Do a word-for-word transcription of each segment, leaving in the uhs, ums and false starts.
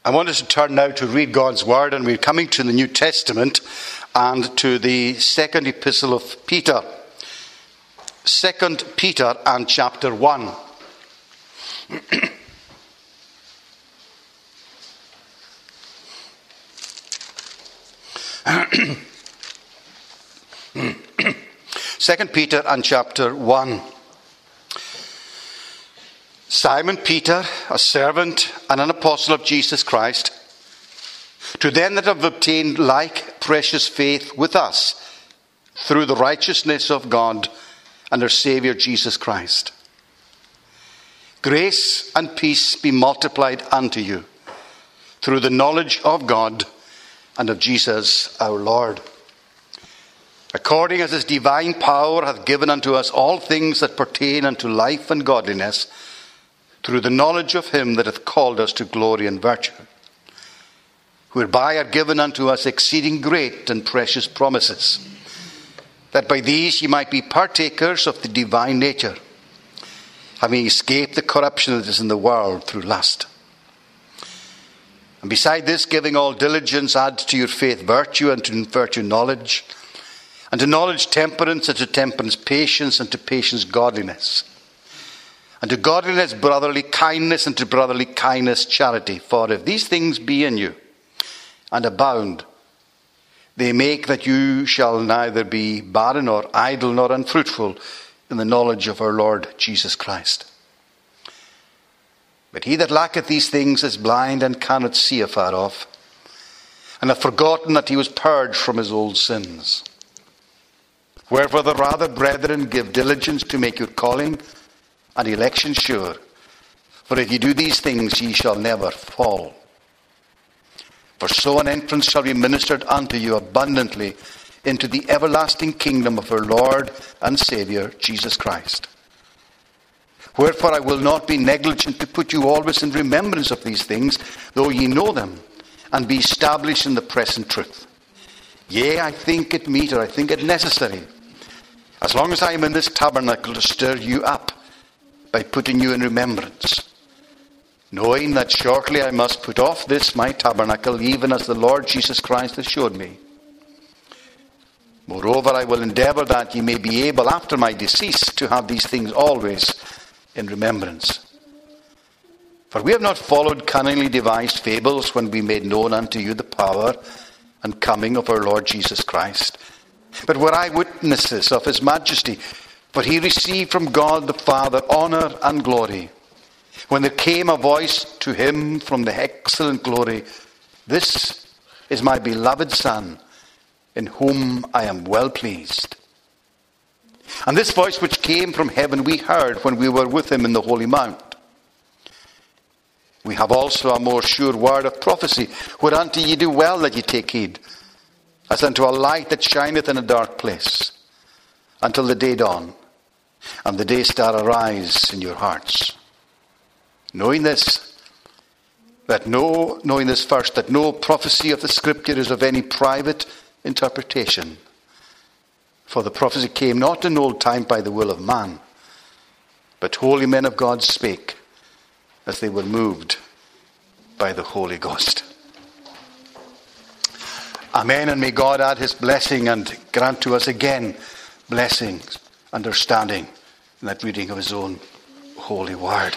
I want us to turn now to read God's Word, and we're coming to the New Testament and to the second epistle of Peter. Second Peter and chapter one. Second Peter and chapter one. Simon Peter, a servant and an apostle of Jesus Christ, to them that have obtained like precious faith with us through the righteousness of God and our Saviour Jesus Christ. Grace and peace be multiplied unto you through the knowledge of God and of Jesus our Lord, according as his divine power hath given unto us all things that pertain unto life and godliness, through the knowledge of him that hath called us to glory and virtue, whereby are given unto us exceeding great and precious promises, that by these ye might be partakers of the divine nature, having escaped the corruption that is in the world through lust. And beside this, giving all diligence, add to your faith virtue, and to virtue knowledge, and to knowledge temperance, and to temperance patience, and to patience godliness, and to godliness brotherly kindness, and to brotherly kindness charity. For if these things be in you, and abound, they make that you shall neither be barren nor idle nor unfruitful in the knowledge of our Lord Jesus Christ. But he that lacketh these things is blind and cannot see afar off, and hath forgotten that he was purged from his old sins. Wherefore the rather, brethren, give diligence to make your calling and election sure. For if ye do these things, ye shall never fall. For so an entrance shall be ministered unto you abundantly into the everlasting kingdom of our Lord and Saviour, Jesus Christ. Wherefore I will not be negligent to put you always in remembrance of these things, though ye know them, and be established in the present truth. Yea, I think it meet, or I think it necessary, as long as I am in this tabernacle, to stir you up by putting you in remembrance, knowing that shortly I must put off this my tabernacle, even as the Lord Jesus Christ has showed me. Moreover, I will endeavour that ye may be able after my decease to have these things always in remembrance. For we have not followed cunningly devised fables when we made known unto you the power and coming of our Lord Jesus Christ, but were eyewitnesses of his majesty. For he received from God the Father honour and glory, when there came a voice to him from the excellent glory, This is my beloved Son, in whom I am well pleased. And this voice which came from heaven we heard when we were with him in the holy mount. We have also a more sure word of prophecy, whereunto ye do well that ye take heed, as unto a light that shineth in a dark place, until the day dawn, and the day star arise in your hearts. Knowing this, that no, knowing this first, that no prophecy of the Scripture is of any private interpretation. For the prophecy came not in old time by the will of man, but holy men of God spake, as they were moved by the Holy Ghost. Amen, and may God add his blessing and grant to us again blessings, understanding in that reading of his own holy word.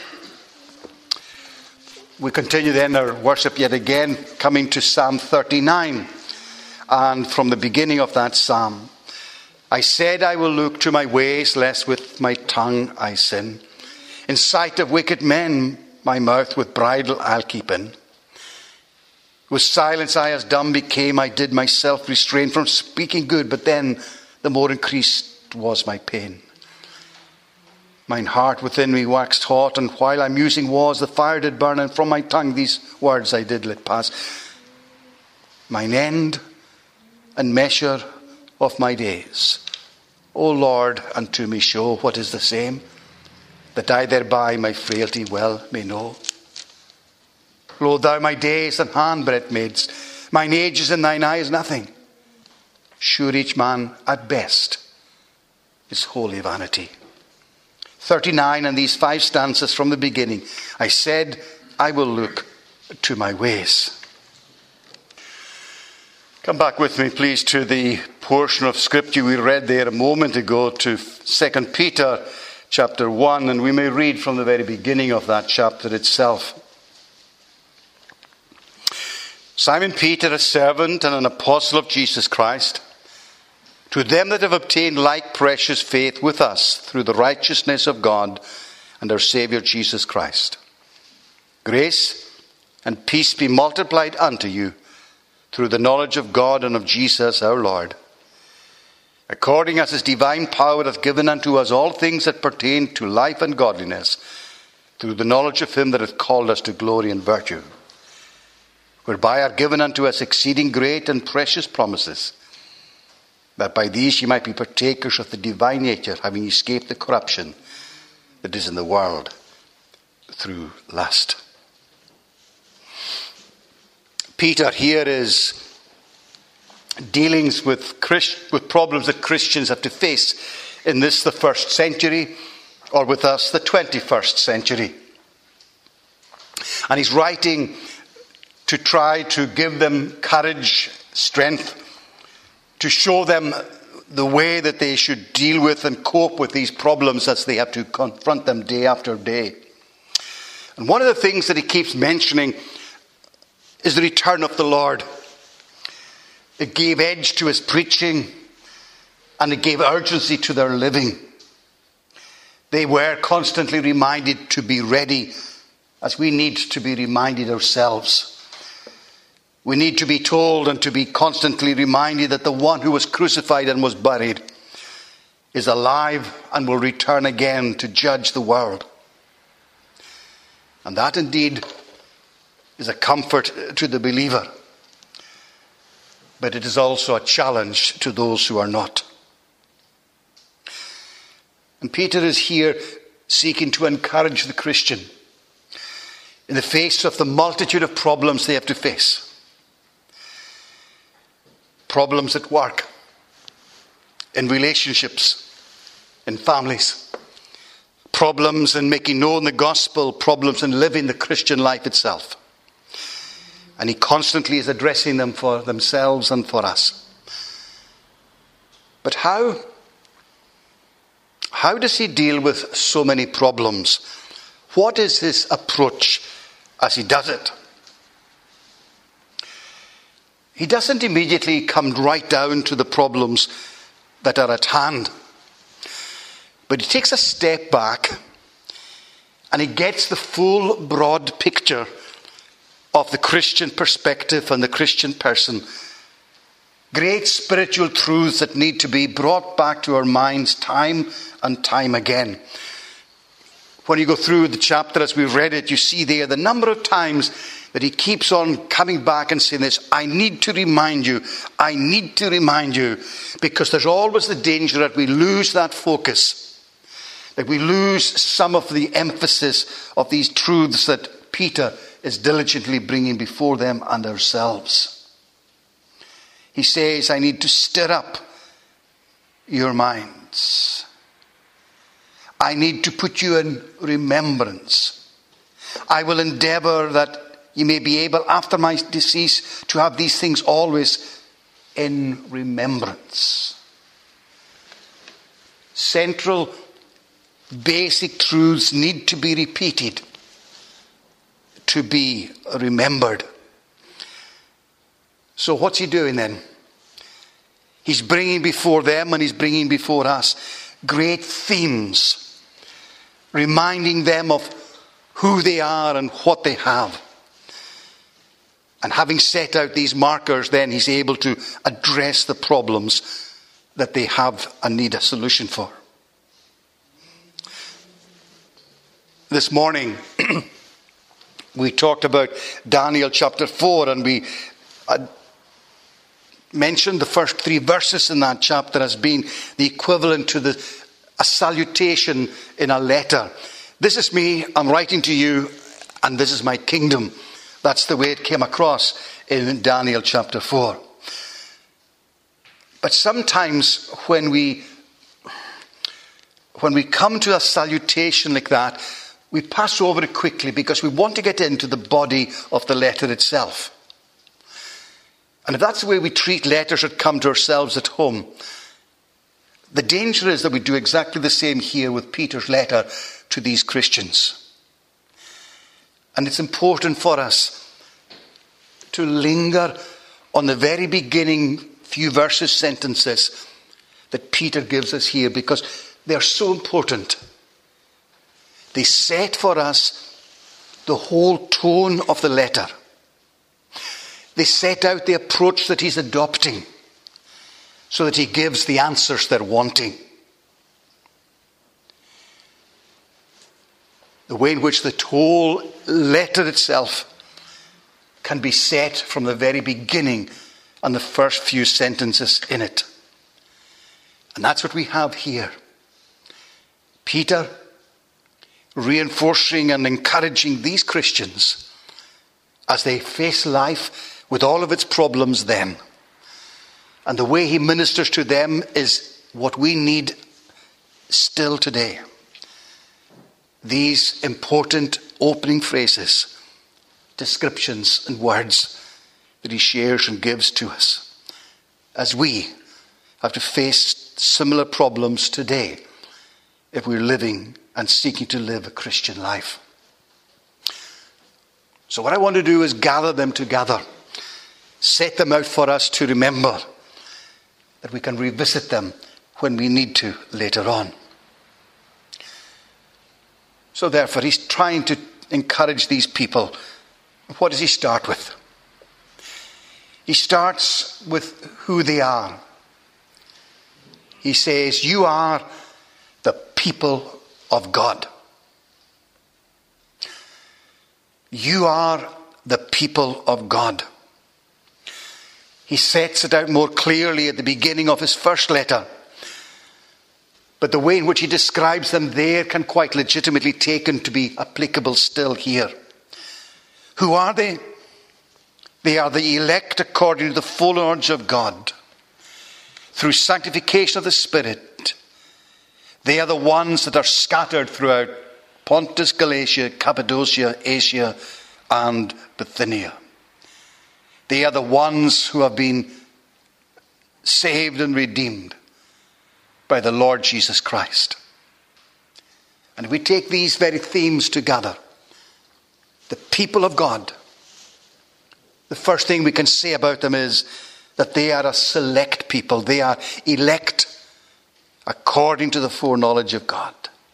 We continue then our worship yet again, coming to Psalm thirty-nine. And from the beginning of that psalm, I said I will look to my ways, lest with my tongue I sin. In sight of wicked men, my mouth with bridle I'll keep in. With silence I as dumb became, I did myself restrain from speaking good, but then the more increased was my pain. Mine heart within me waxed hot, and while I musing was, the fire did burn, and from my tongue these words I did let pass. Mine end and measure of my days, O Lord, unto me show what is the same, that I thereby my frailty well may know. Lo, thou my days and handbreadth madest, mine age is in thine eyes nothing. Sure each man at best is wholly vanity. thirty-nine, and these five stanzas from the beginning. I said, I will look to my ways. Come back with me, please, to the portion of Scripture we read there a moment ago, to Second Peter chapter one, and we may read from the very beginning of that chapter itself. Simon Peter, a servant and an apostle of Jesus Christ, to them that have obtained like precious faith with us through the righteousness of God and our Saviour Jesus Christ. Grace and peace be multiplied unto you through the knowledge of God and of Jesus our Lord, according as his divine power hath given unto us all things that pertain to life and godliness, through the knowledge of him that hath called us to glory and virtue, whereby are given unto us exceeding great and precious promises, that by these ye might be partakers of the divine nature, having escaped the corruption that is in the world through lust. Peter here is dealing with, Christ, with problems that Christians have to face in this, the first century, or with us, the twenty-first century. And he's writing to try to give them courage, strength, to show them the way that they should deal with and cope with these problems as they have to confront them day after day. And one of the things that he keeps mentioning is the return of the Lord. It gave edge to his preaching, and it gave urgency to their living. They were constantly reminded to be ready, as we need to be reminded ourselves. We need to be told and to be constantly reminded that the one who was crucified and was buried is alive and will return again to judge the world. And that indeed is a comfort to the believer. But it is also a challenge to those who are not. And Peter is here seeking to encourage the Christian in the face of the multitude of problems they have to face. Problems at work, in relationships, in families. Problems in making known the gospel, problems in living the Christian life itself. And he constantly is addressing them for themselves and for us. But how? How does he deal with so many problems? What is his approach as he does it? He doesn't immediately come right down to the problems that are at hand. But he takes a step back and he gets the full broad picture of the Christian perspective and the Christian person. Great spiritual truths that need to be brought back to our minds time and time again. When you go through the chapter as we've read it, you see there the number of times that he keeps on coming back and saying this, I need to remind you, I need to remind you, because there's always the danger that we lose that focus, that we lose some of the emphasis of these truths that Peter is diligently bringing before them and ourselves. He says, I need to stir up your minds. I need to put you in remembrance. I will endeavor that you may be able, after my decease, to have these things always in remembrance. Central, basic truths need to be repeated to be remembered. So what's he doing then? He's bringing before them and he's bringing before us great themes, reminding them of who they are and what they have. And having set out these markers, then he's able to address the problems that they have and need a solution for. This morning, we talked about Daniel chapter four, and we uh, mentioned the first three verses in that chapter as being the equivalent to the, a salutation in a letter. This is me, I'm writing to you, and this is my kingdom. That's the way it came across in Daniel chapter four. But sometimes when we when we come to a salutation like that, we pass over it quickly because we want to get into the body of the letter itself. And if that's the way we treat letters that come to ourselves at home, the danger is that we do exactly the same here with Peter's letter to these Christians. And it's important for us to linger on the very beginning few verses, sentences that Peter gives us here, because they're so important. They set for us the whole tone of the letter. They set out the approach that he's adopting so that he gives the answers they're wanting. The way in which the whole letter itself can be set from the very beginning and the first few sentences in it. And that's what we have here. Peter reinforcing and encouraging these Christians as they face life with all of its problems then. And the way he ministers to them is what we need still today. These important opening phrases, descriptions and words that he shares and gives to us as we have to face similar problems today if we're living and seeking to live a Christian life. So what I want to do is gather them together, set them out for us to remember, that we can revisit them when we need to later on. So therefore, he's trying to encourage these people. What does he start with? He starts with who they are. He says, you are the people of God. You are the people of God. He sets it out more clearly at the beginning of his first letter. But the way in which he describes them there can quite legitimately be taken to be applicable still here. Who are they? They are the elect according to the full knowledge of God, through sanctification of the Spirit. They are the ones that are scattered throughout Pontus, Galatia, Cappadocia, Asia, and Bithynia. They are the ones who have been saved and redeemed by the Lord Jesus Christ. And if we take these very themes together, the people of God, the first thing we can say about them is that they are a select people. They are elect according to the foreknowledge of God.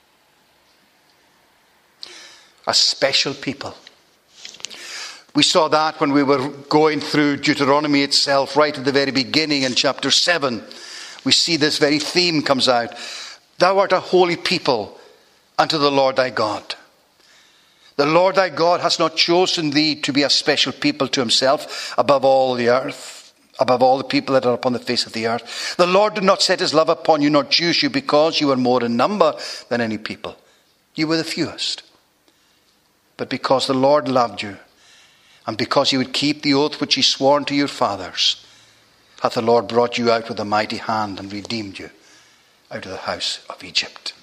A special people. We saw that when we were going through Deuteronomy itself, right at the very beginning in chapter seven. We see this very theme comes out. Thou art a holy people unto the Lord thy God. The Lord thy God has not chosen thee to be a special people to himself above all the earth, above all the people that are upon the face of the earth. The Lord did not set his love upon you, nor choose you, because you were more in number than any people. You were the fewest. But because the Lord loved you, and because you would keep the oath which he swore unto your fathers, hath the Lord brought you out with a mighty hand and redeemed you out of the house of Egypt.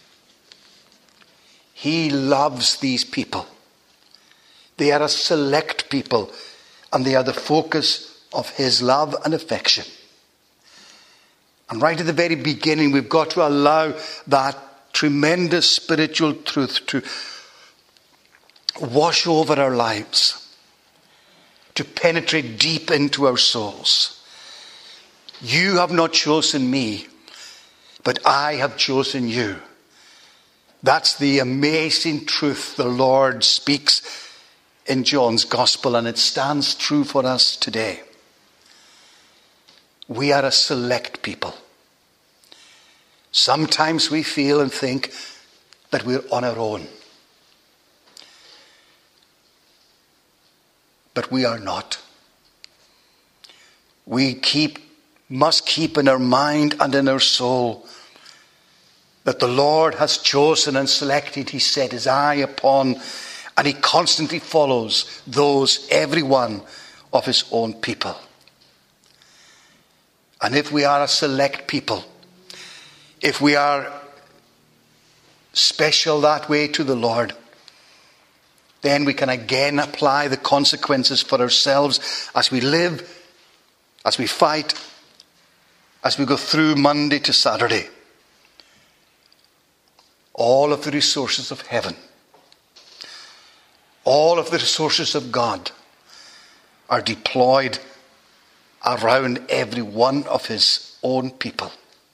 He loves these people. They are a select people, and they are the focus of his love and affection. And right at the very beginning, we've got to allow that tremendous spiritual truth to wash over our lives, to penetrate deep into our souls. You have not chosen me, but I have chosen you. That's the amazing truth the Lord speaks in John's Gospel, and it stands true for us today. We are a select people. Sometimes we feel and think that we're on our own. But we are not. We keep, must keep in our mind and in our soul that the Lord has chosen and selected. He set his eye upon, and he constantly follows those, every one of his own people. And if we are a select people, if we are special that way to the Lord, then we can again apply the consequences for ourselves as we live, as we fight, as we go through Monday to Saturday. All of the resources of heaven, all of the resources of God are deployed around every one of his own people.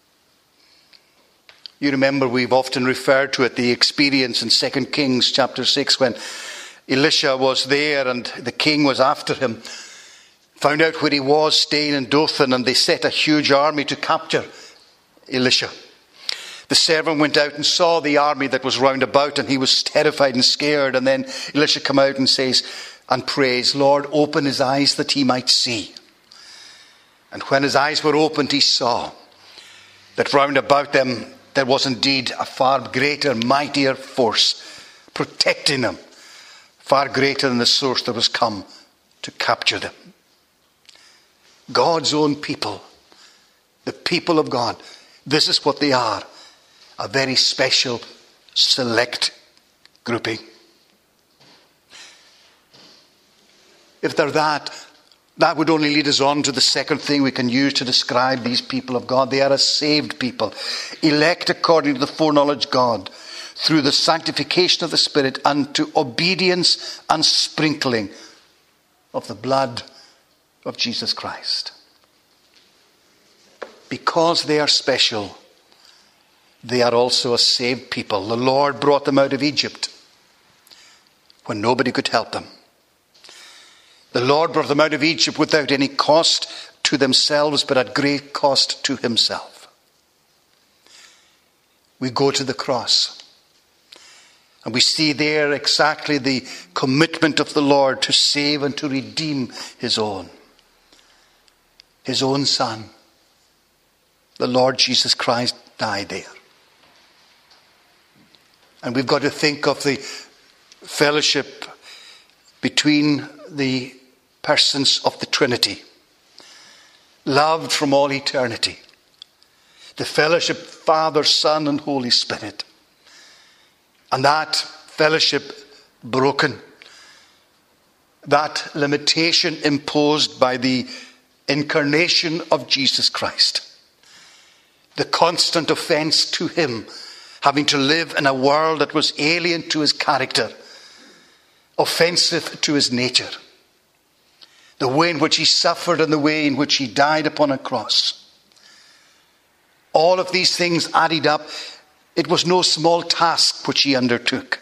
You remember we've often referred to it, the experience in Second Kings chapter six when Elisha was there and the king was after him, found out where he was staying in Dothan, and they set a huge army to capture Elisha. The servant went out and saw the army that was round about, and he was terrified and scared. And then Elisha came out and says and prays, Lord, open his eyes that he might see. And when his eyes were opened, he saw that round about them there was indeed a far greater, mightier force protecting them, far greater than the source that was come to capture them. God's own people, the people of God, this is what they are. A very special, select grouping. If they're that, that would only lead us on to the second thing we can use to describe these people of God. They are a saved people, elect according to the foreknowledge of God, through the sanctification of the Spirit, unto obedience and sprinkling of the blood of Jesus Christ. Because they are special, they are also a saved people. The Lord brought them out of Egypt when nobody could help them. The Lord brought them out of Egypt without any cost to themselves, but at great cost to himself. We go to the cross, and we see there exactly the commitment of the Lord to save and to redeem his own. His own Son, the Lord Jesus Christ, died there. And we've got to think of the fellowship between the persons of the Trinity, loved from all eternity. The fellowship, Father, Son, and Holy Spirit. And that fellowship broken. That limitation imposed by the incarnation of Jesus Christ. The constant offense to him, having to live in a world that was alien to his character, offensive to his nature. The way in which he suffered and the way in which he died upon a cross. All of these things added up. It was no small task which he undertook.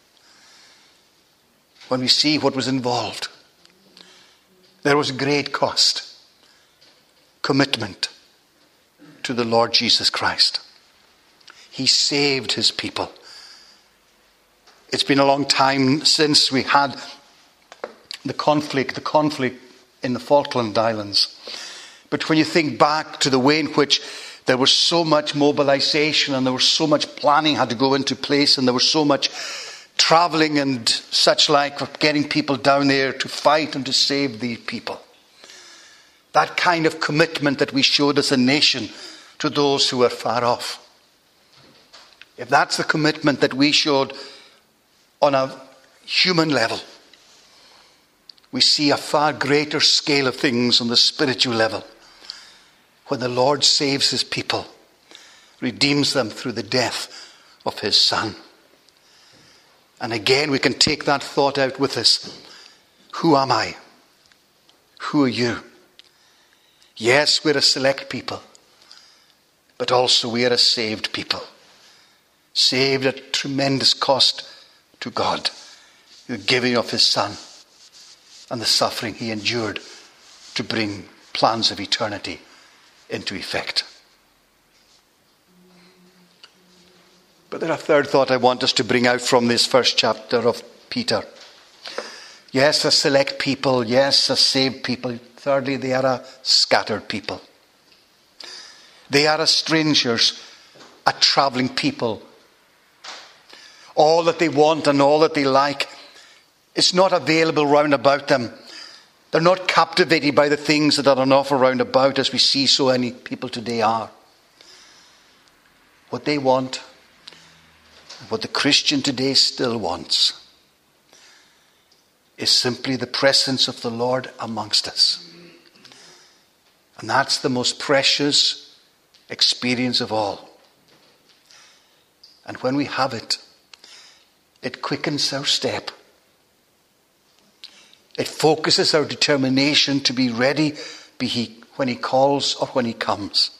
When we see what was involved, there was great cost, commitment to the Lord Jesus Christ. He saved his people. It's been a long time since we had the conflict, the conflict in the Falkland Islands. But when you think back to the way in which there was so much mobilization and there was so much planning had to go into place, and there was so much traveling and such like of getting people down there to fight and to save the people. That kind of commitment that we showed as a nation to those who were far off. If that's the commitment that we showed on a human level, we see a far greater scale of things on the spiritual level when the Lord saves his people, redeems them through the death of his Son. And again, we can take that thought out with us. Who am I? Who are you? Yes, we're a select people, but also we are a saved people. Saved at tremendous cost to God, the giving of his Son and the suffering he endured to bring plans of eternity into effect. But there's a third thought I want us to bring out from this first chapter of Peter. Yes, a select people. Yes, a saved people. Thirdly, they are a scattered people. They are a strangers, a travelling people. All that they want and all that they like, it's not available round about them. They're not captivated by the things that are on offer round about, as we see so many people today are. What they want, what the Christian today still wants, is simply the presence of the Lord amongst us. And that's the most precious experience of all. And when we have it, it quickens our step. It focuses our determination to be ready, be he when he calls or when he comes.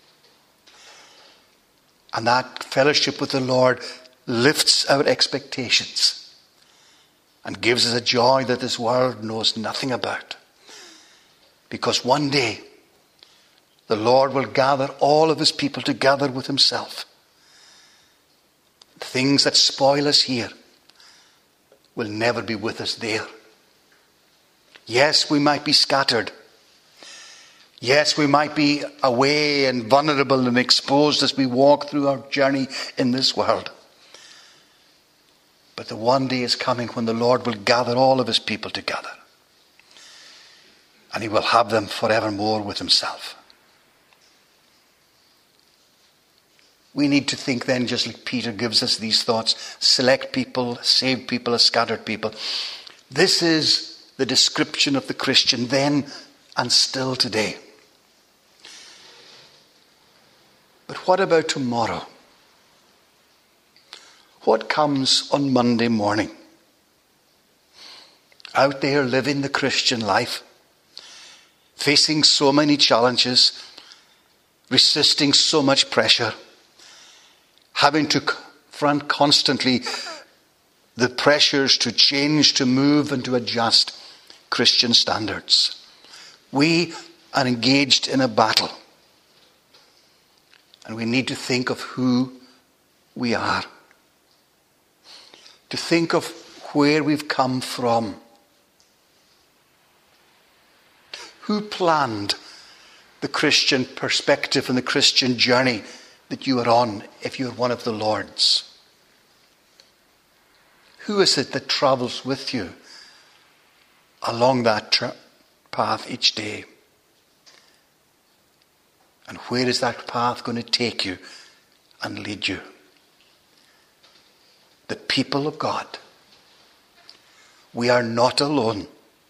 And that fellowship with the Lord lifts our expectations and gives us a joy that this world knows nothing about. Because one day, the Lord will gather all of his people together with himself. The things that spoil us here will never be with us there. Yes, we might be scattered. Yes, we might be away and vulnerable and exposed as we walk through our journey in this world. But the one day is coming when the Lord will gather all of his people together. And he will have them forevermore with himself. We need to think then, just like Peter gives us these thoughts, select people, save people, scattered people. This is the description of the Christian then and still today. But what about tomorrow? What comes on Monday morning? Out there living the Christian life, facing so many challenges, resisting so much pressure, having to confront constantly the pressures to change, to move and to adjust Christian standards. We are engaged in a battle. And we need to think of who we are. To think of where we've come from. Who planned the Christian perspective and the Christian journey that you are on if you're one of the Lord's? Who is it that travels with you along that tra- path each day? And where is that path going to take you and lead you? The people of God, we are not alone.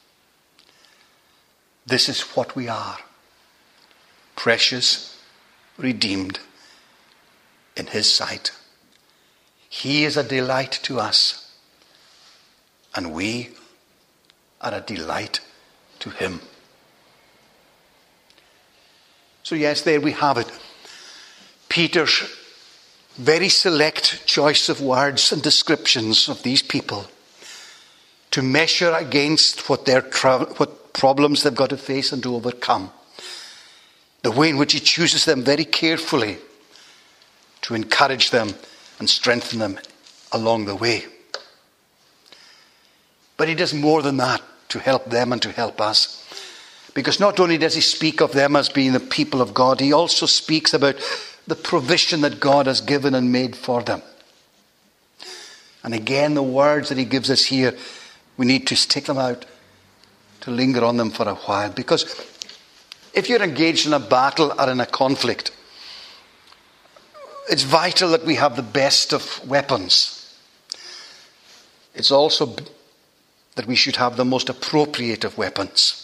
This is what we are. Precious, redeemed in his sight. He is a delight to us, and we are a delight to him. So yes, there we have it. Peter's very select choice of words and descriptions of these people to measure against what their tra- what problems they've got to face and to overcome. The way in which he chooses them very carefully to encourage them and strengthen them along the way. But he does more than that to help them and to help us. Because not only does he speak of them as being the people of God, he also speaks about the provision that God has given and made for them. And again, the words that he gives us here, we need to take them out, to linger on them for a while. Because if you're engaged in a battle or in a conflict, it's vital that we have the best of weapons. It's also that we should have the most appropriate of weapons.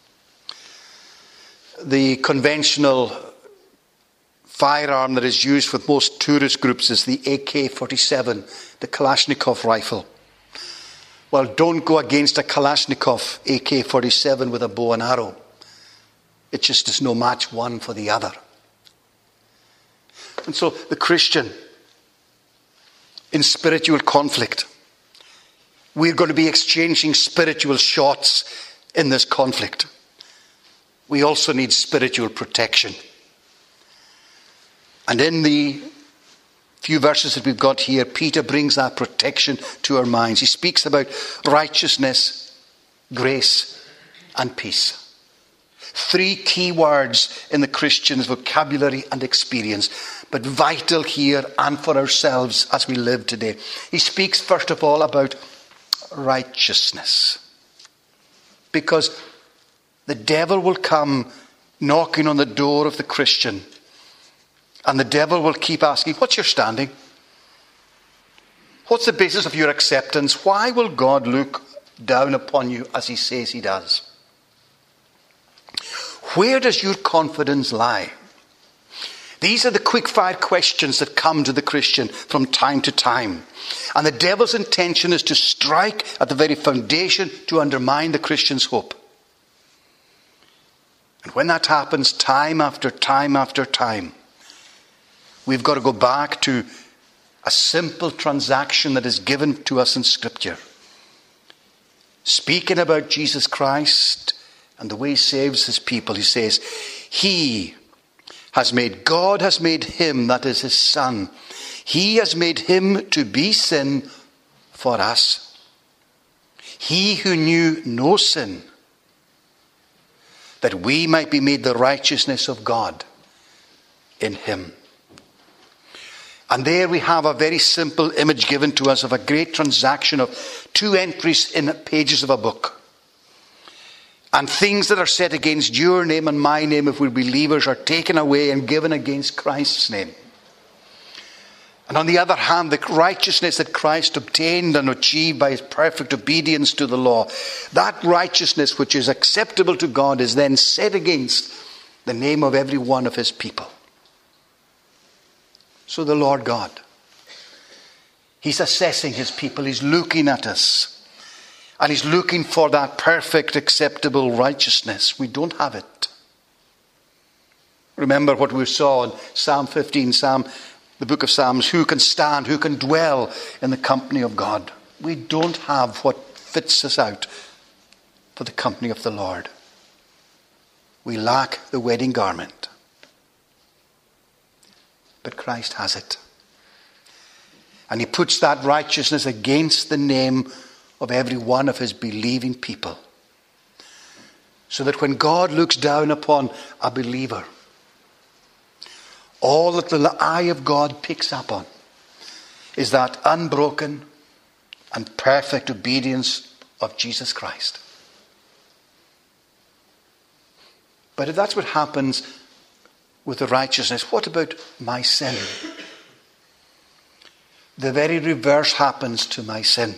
The conventional firearm that is used with most tourist groups is the A K forty-seven, the Kalashnikov rifle. Well, don't go against a Kalashnikov A K forty-seven with a bow and arrow. It just is no match one for the other. And so the Christian, in spiritual conflict, we're going to be exchanging spiritual shots in this conflict. We also need spiritual protection. And in the few verses that we've got here, Peter brings that protection to our minds. He speaks about righteousness, grace, and peace. Three key words in the Christian's vocabulary and experience, but vital here and for ourselves as we live today. He speaks first of all about righteousness. Because the devil will come knocking on the door of the Christian, and the devil will keep asking, what's your standing? What's the basis of your acceptance? Why will God look down upon you as he says he does. Where does your confidence lie? These are the quick-fire questions that come to the Christian from time to time. And the devil's intention is to strike at the very foundation to undermine the Christian's hope. And when that happens time after time after time, we've got to go back to a simple transaction that is given to us in Scripture. Speaking about Jesus Christ and the way he saves his people, he says, he has made, God has made him, that is his Son. He has made him to be sin for us. He who knew no sin, that we might be made the righteousness of God in him. And there we have a very simple image given to us of a great transaction of two entries in pages of a book. And things that are set against your name and my name, if we're believers, are taken away and given against Christ's name. And on the other hand, the righteousness that Christ obtained and achieved by his perfect obedience to the law, that righteousness which is acceptable to God is then set against the name of every one of his people. So the Lord God, he's assessing his people, he's looking at us. And he's looking for that perfect, acceptable righteousness. We don't have it. Remember what we saw in Psalm fifteen, Psalm, the book of Psalms. Who can stand? Who can dwell in the company of God? We don't have what fits us out for the company of the Lord. We lack the wedding garment. But Christ has it. And he puts that righteousness against the name of every one of his believing people. So that when God looks down upon a believer, all that the eye of God picks up on is that unbroken and perfect obedience of Jesus Christ. But if that's what happens with the righteousness, what about my sin? The very reverse happens to my sin.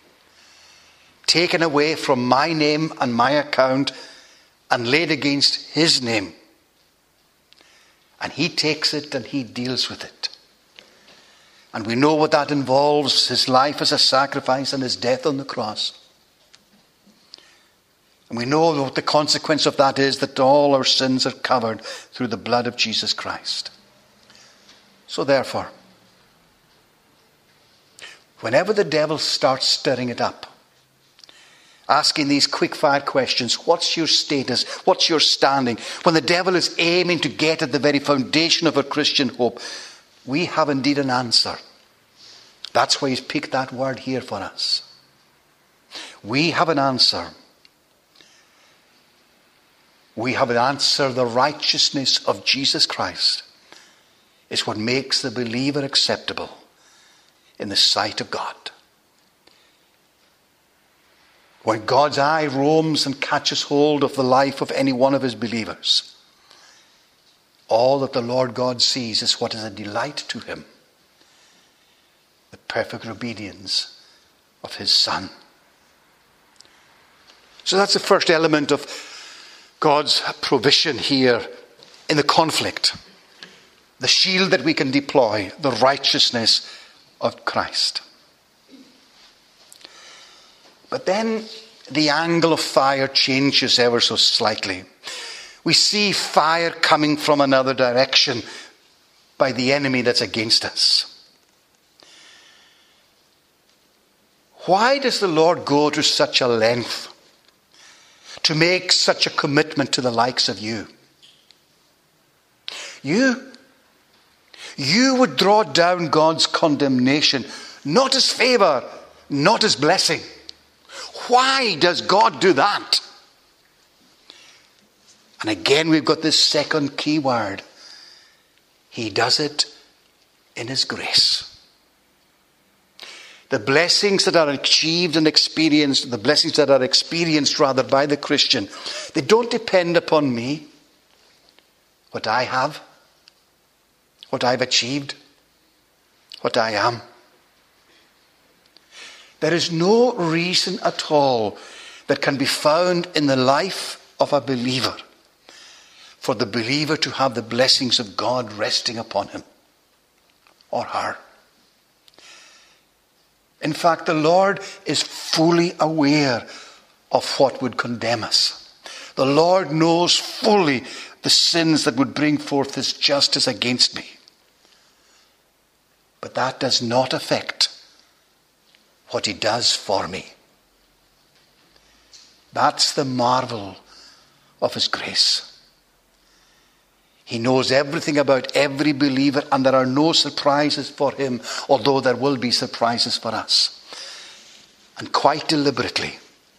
Taken away from my name and my account and laid against his name. And he takes it and he deals with it. And we know what that involves, his life as a sacrifice and his death on the cross. And we know what the consequence of that is, that all our sins are covered through the blood of Jesus Christ. So therefore, whenever the devil starts stirring it up, asking these quick-fire questions, what's your status? What's your standing? When the devil is aiming to get at the very foundation of our Christian hope, we have indeed an answer. That's why he's picked that word here for us. We have an answer. We have an answer. The righteousness of Jesus Christ is what makes the believer acceptable in the sight of God. When God's eye roams and catches hold of the life of any one of his believers, all that the Lord God sees is what is a delight to him. The perfect obedience of his Son. So that's the first element of God's provision here in the conflict. The shield that we can deploy, the righteousness of Christ. But then the angle of fire changes ever so slightly. We see fire coming from another direction by the enemy that's against us. Why does the Lord go to such a length to make such a commitment to the likes of you? You, you would draw down God's condemnation, not his favor, not his blessing. Why does God do that? And again, we've got this second key word. He does it in his grace. The blessings that are achieved and experienced, the blessings that are experienced rather by the Christian, they don't depend upon me, what I have, what I've achieved, what I am. There is no reason at all that can be found in the life of a believer for the believer to have the blessings of God resting upon him or her. In fact, the Lord is fully aware of what would condemn us. The Lord knows fully the sins that would bring forth his justice against me. But that does not affect what he does for me. That's the marvel of his grace. He knows everything about every believer, and there are no surprises for him, although there will be surprises for us. And quite deliberately,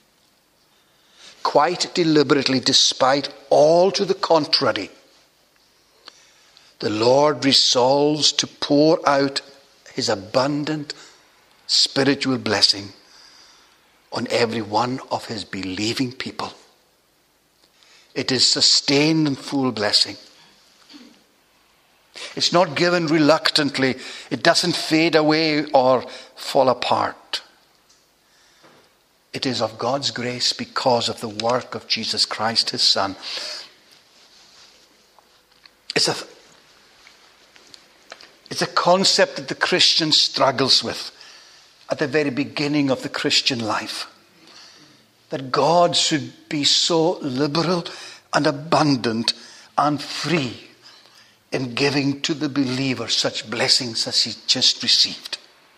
quite deliberately, despite all to the contrary, the Lord resolves to pour out his abundant spiritual blessing on every one of his believing people. It is sustained and full blessing. It's not given reluctantly. It doesn't fade away or fall apart. It is of God's grace because of the work of Jesus Christ, his Son. It's a, it's a concept that the Christian struggles with at the very beginning of the Christian life. That God should be so liberal and abundant and free in giving to the believer such blessings as he just received.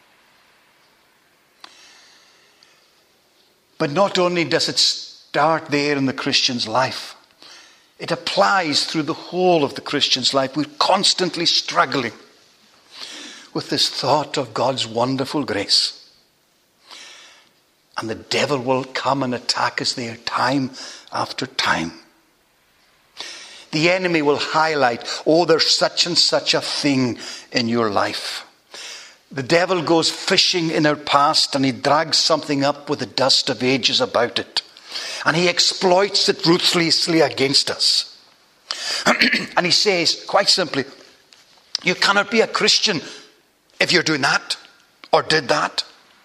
But not only does it start there in the Christian's life, it applies through the whole of the Christian's life. We're constantly struggling with this thought of God's wonderful grace. And the devil will come and attack us there time after time. The enemy will highlight, oh, there's such and such a thing in your life. The devil goes fishing in our past and he drags something up with the dust of ages about it. And he exploits it ruthlessly against us. And he says, quite simply, you cannot be a Christian if you're doing that or did that.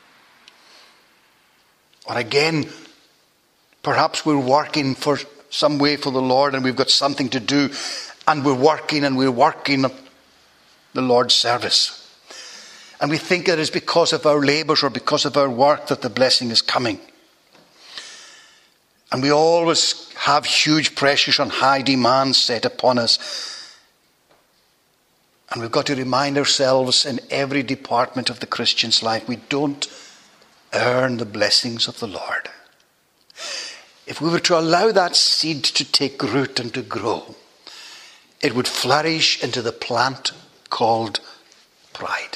Or again, perhaps we're working for some way for the Lord and we've got something to do and we're working and we're working the Lord's service. And we think it is because of our labours or because of our work that the blessing is coming. And we always have huge pressures and high demands set upon us. And we've got to remind ourselves in every department of the Christian's life, we don't earn the blessings of the Lord. If we were to allow that seed to take root and to grow, it would flourish into the plant called pride.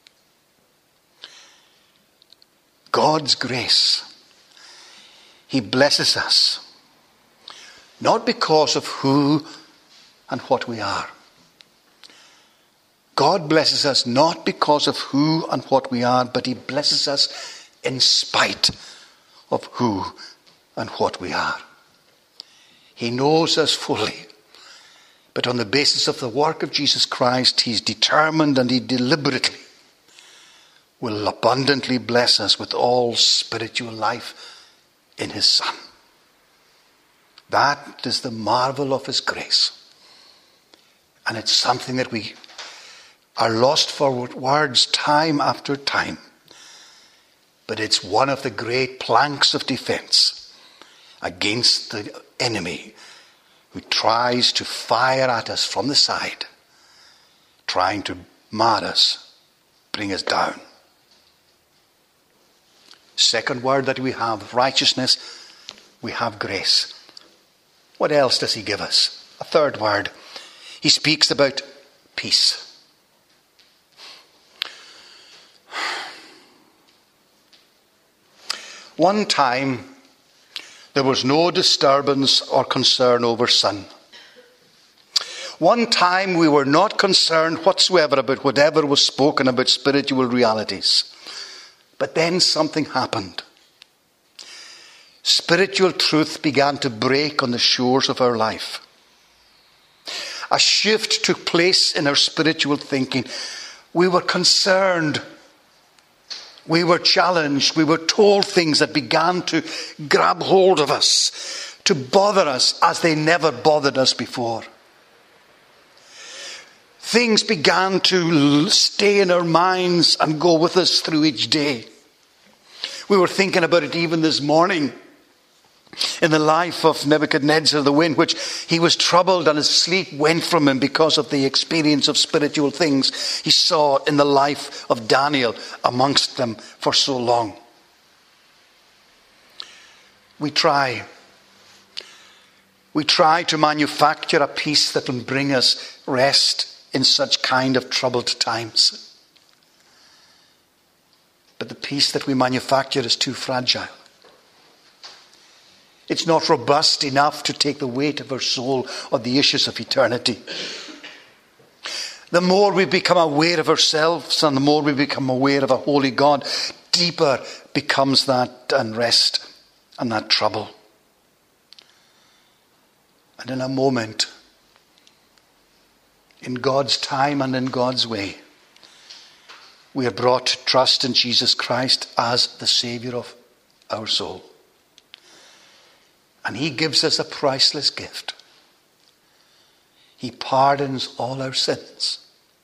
God's grace. He blesses us, not because of who and what we are. God blesses us not because of who and what we are, but he blesses us in spite of who and what we are. He knows us fully, but on the basis of the work of Jesus Christ, he's determined and he deliberately will abundantly bless us with all spiritual life in his Son. That is the marvel of his grace. And it's something that we are lost for words time after time. But it's one of the great planks of defense against the enemy who tries to fire at us from the side, trying to mar us, bring us down. Second word that we have, righteousness, we have grace. What else does he give us? A third word. He speaks about peace. One time, there was no disturbance or concern over sin. One time, we were not concerned whatsoever about whatever was spoken about spiritual realities. But then something happened. Spiritual truth began to break on the shores of our life. A shift took place in our spiritual thinking. We were concerned We were challenged. We were told things that began to grab hold of us, to bother us as they never bothered us before. Things began to stay in our minds and go with us through each day. We were thinking about it even this morning in the life of Nebuchadnezzar, the way in which he was troubled and his sleep went from him because of the experience of spiritual things he saw in the life of Daniel amongst them for so long. We try. We try to manufacture a peace that will bring us rest in such kind of troubled times. But the peace that we manufacture is too fragile. It's not robust enough to take the weight of our soul or the issues of eternity. The more we become aware of ourselves and the more we become aware of a holy God, deeper becomes that unrest and that trouble. And in a moment, in God's time and in God's way, we are brought to trust in Jesus Christ as the Savior of our soul. And he gives us a priceless gift. He pardons all our sins.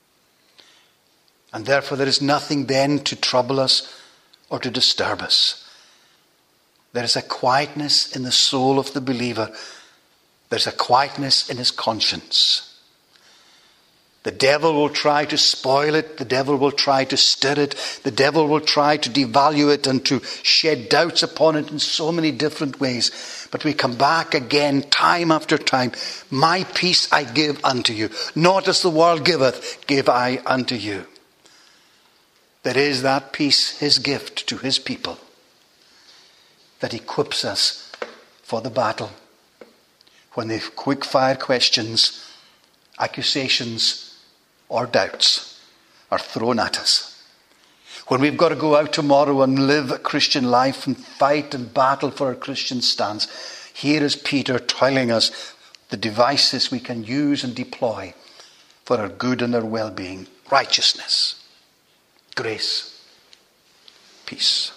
And therefore there is nothing then to trouble us or to disturb us. There is a quietness in the soul of the believer. There's a quietness in his conscience. The devil will try to spoil it. The devil will try to stir it. The devil will try to devalue it and to shed doubts upon it in so many different ways. But we come back again time after time. My peace I give unto you. Not as the world giveth, give I unto you. There is that peace, his gift to his people, that equips us for the battle. When the quick fire questions, accusations, or doubts are thrown at us. When we've got to go out tomorrow and live a Christian life and fight and battle for our Christian stance, here is Peter telling us the devices we can use and deploy for our good and our well-being. Righteousness, grace, peace.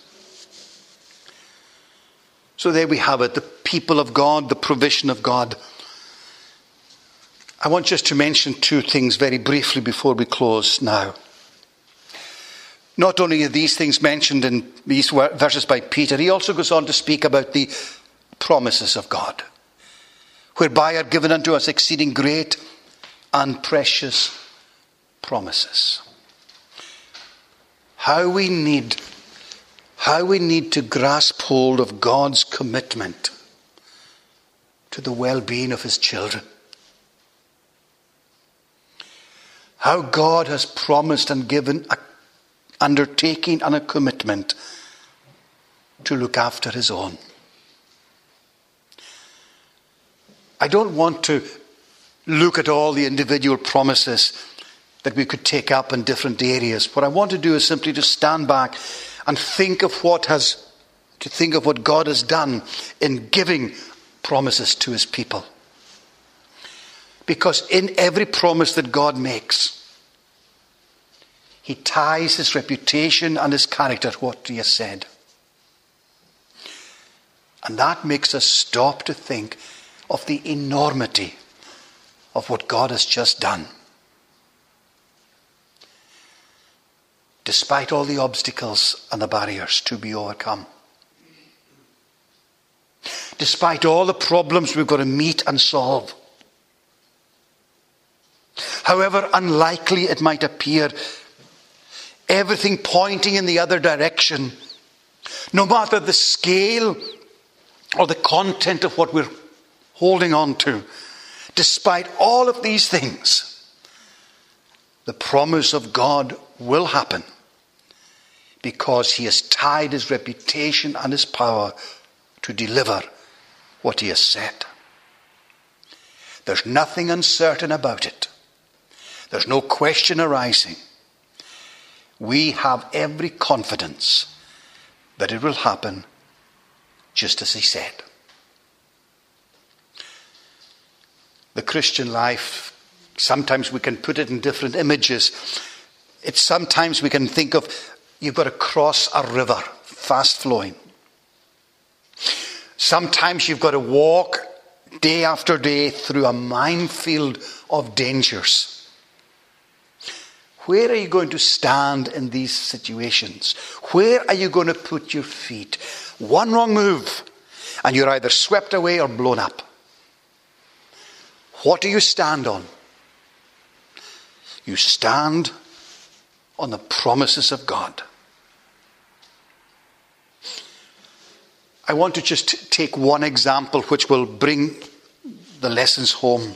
So there we have it, the people of God, the provision of God. I want just to mention two things very briefly before we close now. Not only are these things mentioned in these verses by Peter, he also goes on to speak about the promises of God, whereby are given unto us exceeding great and precious promises. How we need, how we need to grasp hold of God's commitment to the well-being of his children. How God has promised and given an undertaking and a commitment to look after his own. I don't want to look at all the individual promises that we could take up in different areas. What I want to do is simply to stand back and think of what has, to think of what God has done in giving promises to his people. Because in every promise that God makes, he ties his reputation and his character to what he has said. And that makes us stop to think of the enormity of what God has just done. Despite all the obstacles and the barriers to be overcome. Despite all the problems we've got to meet and solve. However unlikely it might appear, everything pointing in the other direction, no matter the scale or the content of what we're holding on to, despite all of these things, the promise of God will happen because he has tied his reputation and his power to deliver what he has said. There's nothing uncertain about it. There's no question arising. We have every confidence that it will happen just as he said. The Christian life, sometimes we can put it in different images. It's sometimes we can think of you've got to cross a river, fast flowing. Sometimes you've got to walk day after day through a minefield of dangers. Where are you going to stand in these situations? Where are you going to put your feet? One wrong move and you're either swept away or blown up. What do you stand on? You stand on the promises of God. I want to just take one example which will bring the lessons home.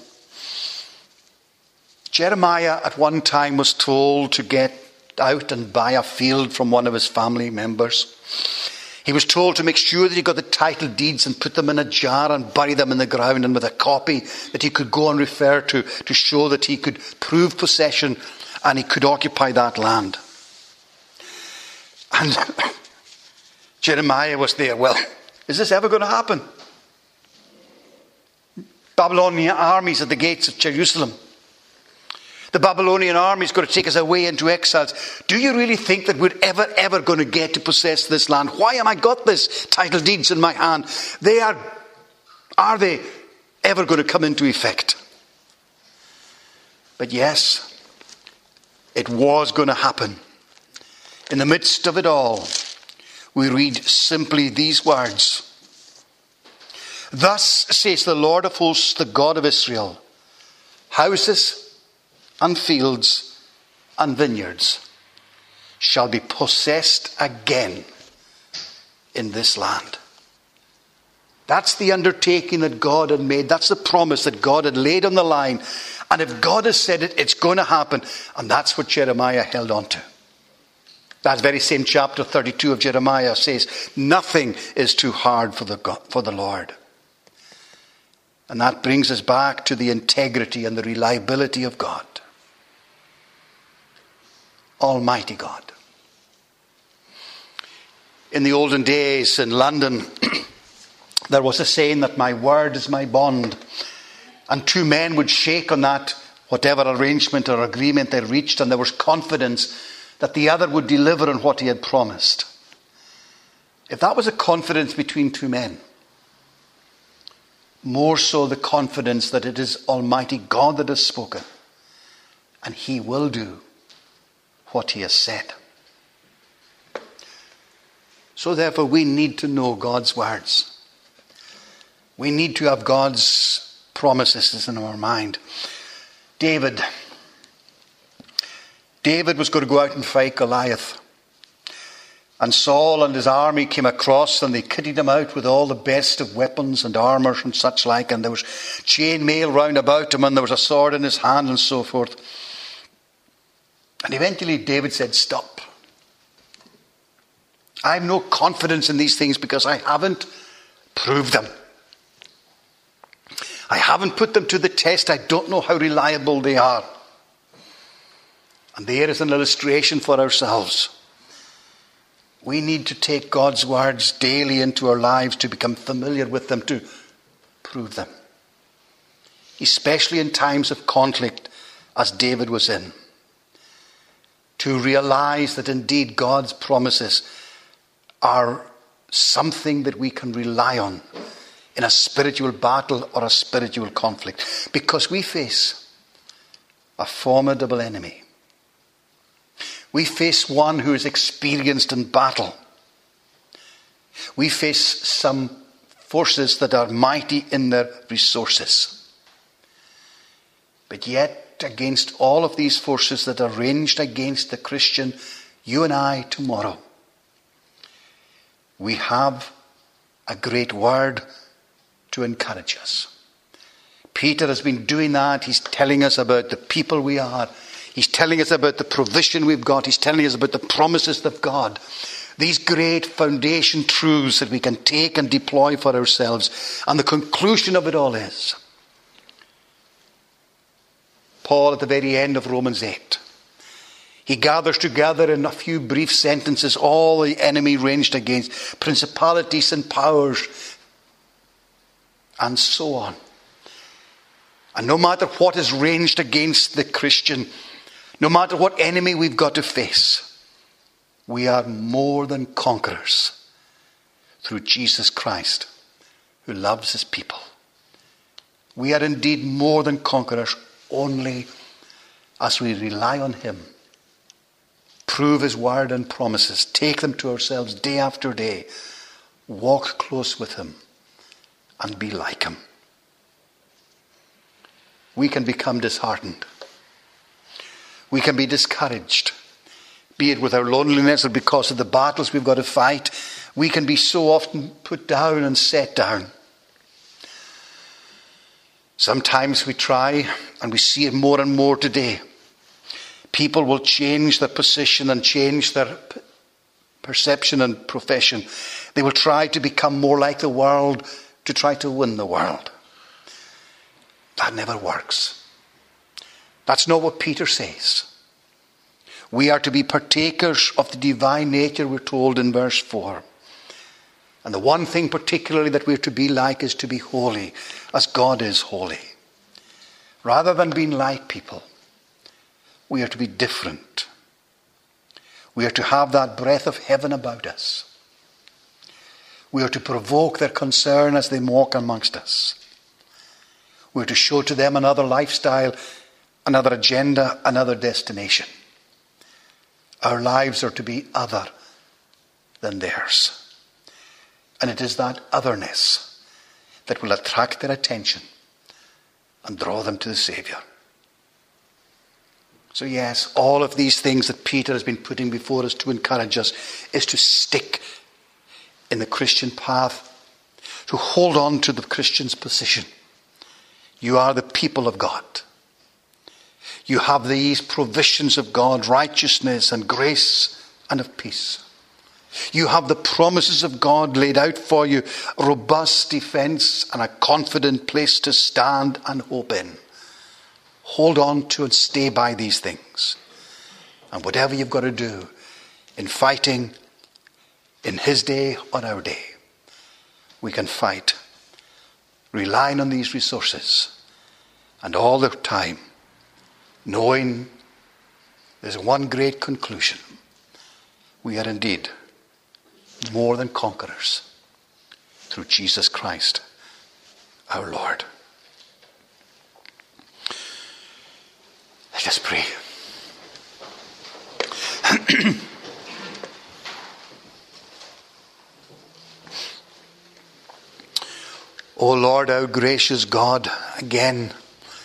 Jeremiah at one time was told to get out and buy a field from one of his family members. He was told to make sure that he got the title deeds and put them in a jar and bury them in the ground, and with a copy that he could go and refer to to show that he could prove possession and he could occupy that land. And Jeremiah was there. Well, is this ever going to happen? Babylonian armies at the gates of Jerusalem. The Babylonian army is going to take us away into exiles. Do you really think that we're ever, ever going to get to possess this land? Why am I got this title deeds in my hand? They are, are they ever going to come into effect? But yes, it was going to happen. In the midst of it all, we read simply these words. Thus says the Lord of hosts, the God of Israel, houses and fields and vineyards shall be possessed again in this land. That's the undertaking that God had made. That's the promise that God had laid on the line. And if God has said it, it's going to happen. And that's what Jeremiah held on to. That very same chapter thirty-two of Jeremiah says, nothing is too hard for the, God, for the Lord. And that brings us back to the integrity and the reliability of God. Almighty God. In the olden days in London, there was a saying that my word is my bond. And two men would shake on that, whatever arrangement or agreement they reached, and there was confidence that the other would deliver on what he had promised. If that was a confidence between two men, more so the confidence that it is Almighty God that has spoken, and he will do what he has said. So therefore we need to know God's words. We need to have God's promises in our mind. David. David was going to go out and fight Goliath. And Saul and his army came across and they kitted him out with all the best of weapons and armour and such like. And there was chain mail round about him and there was a sword in his hand and so forth. And eventually David said, stop. I have no confidence in these things because I haven't proved them. I haven't put them to the test. I don't know how reliable they are. And there is an illustration for ourselves. We need to take God's words daily into our lives to become familiar with them, to prove them. Especially in times of conflict, as David was in. To realize that indeed God's promises are something that we can rely on in a spiritual battle or a spiritual conflict. Because we face a formidable enemy. We face one who is experienced in battle. We face some forces that are mighty in their resources. But yet, against all of these forces that are ranged against the Christian, you and I tomorrow, we have a great word to encourage us. Peter has been doing that. He's telling us about the people we are. He's telling us about the provision we've got. He's telling us about the promises of God. These great foundation truths that we can take and deploy for ourselves. And the conclusion of it all is, Paul at the very end of Romans eight, he gathers together in a few brief sentences all the enemy ranged against, principalities and powers, and so on. And no matter what is ranged against the Christian, no matter what enemy we've got to face, We are more than conquerors through Jesus Christ, who loves his people. We are indeed more than conquerors only as we rely on him, prove his word and promises, take them to ourselves day after day, walk close with him, and be like him. We can become disheartened. We can be discouraged, be it with our loneliness or because of the battles we've got to fight. We can be so often put down and set down. Sometimes we try, and we see it more and more today. People will change their position and change their p- perception and profession. They will try to become more like the world, to try to win the world. That never works. That's not what Peter says. We are to be partakers of the divine nature, we're told in verse four. And the one thing particularly that we're to be like is to be holy, as God is holy. Rather than being like people, we are to be different. We are to have that breath of heaven about us. We are to provoke their concern as they walk amongst us. We are to show to them another lifestyle, another agenda, another destination. Our lives are to be other than theirs. And it is that otherness that will attract their attention and draw them to the Saviour. So yes, all of these things that Peter has been putting before us to encourage us is to stick in the Christian path, to hold on to the Christian's position. You are the people of God. You have these provisions of God, righteousness and grace and of peace. You have the promises of God laid out for you, robust defense and a confident place to stand and hope in. Hold on to and stay by these things. And whatever you've got to do in fighting in his day or our day, we can fight relying on these resources and all the time knowing there's one great conclusion. We are indeed more than conquerors through Jesus Christ our Lord. Let us pray. O Lord, our gracious God, again,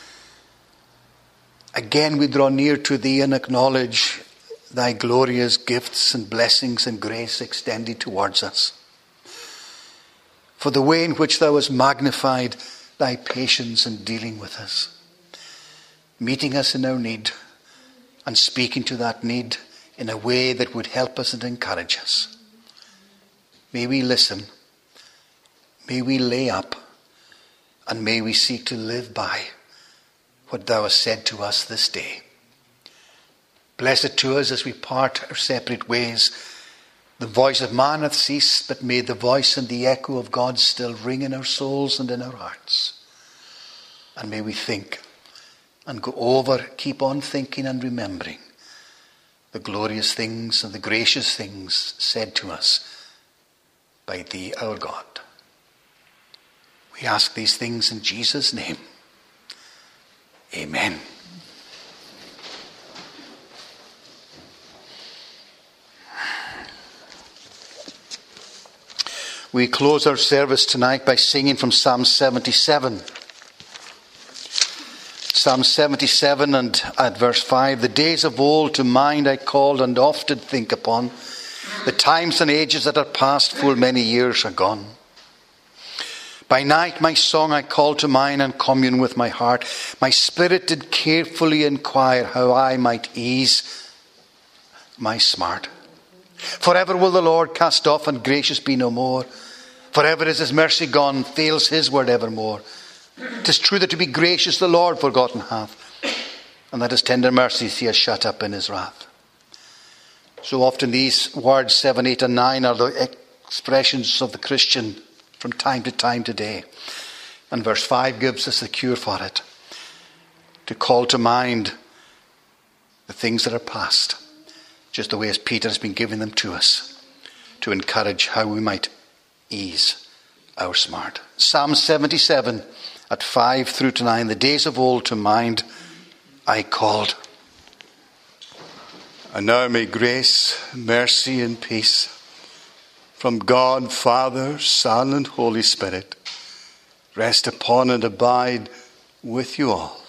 again we draw near to thee and acknowledge thy glorious gifts and blessings and grace extended towards us. For the way in which thou hast magnified thy patience in dealing with us, meeting us in our need and speaking to that need in a way that would help us and encourage us. May we listen, may we lay up, and may we seek to live by what thou hast said to us this day. Bless it to us as we part our separate ways. The voice of man hath ceased, but may the voice and the echo of God still ring in our souls and in our hearts. And may we think and go over, keep on thinking and remembering the glorious things and the gracious things said to us by thee, our God. We ask these things in Jesus' name. Amen. We close our service tonight by singing from Psalm seventy-seven. Psalm seventy-seven and at verse five. The days of old to mind I called and oft did think upon. The times and ages that are past, full many years are gone. By night my song I called to mind and commune with my heart. My spirit did carefully inquire how I might ease my smart. Forever will the Lord cast off and gracious be no more. Forever is his mercy gone, fails his word evermore. 'Tis true that to be gracious the Lord forgotten hath, and that his tender mercies he has shut up in his wrath. So often these words seven, eight and nine are the expressions of the Christian from time to time today. And verse five gives us the cure for it. To call to mind the things that are past. just the way as Peter has been giving them to us, to encourage how we might ease our smart. Psalm seventy-seven at five through to nine. The days of old to mind I called. And now may grace, mercy, and peace from God, Father, Son, and Holy Spirit rest upon and abide with you all,